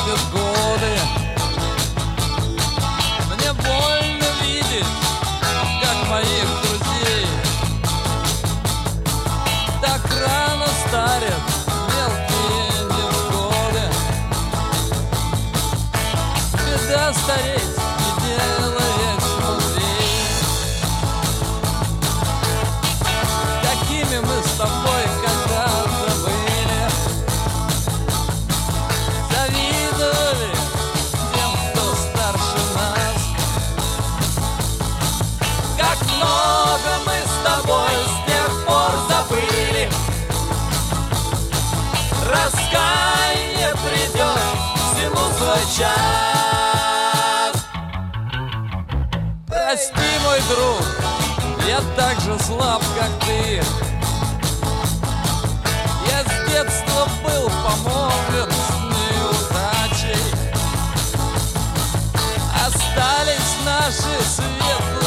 терпят годы. Мне больно видеть, как моих друзей так рано старят мелкие невзгоды. Беда стареть, не делаясь мудрей. Такими мы с тобой когда-то были. Завидовали тем, кто старше нас. Как много мы с тобой с тех пор забыли. Раскаяние придет, всему свой час. Прости, мой друг, я так же слаб, как ты. Я с детства был помолвлен с неудачей. Остались наши светлые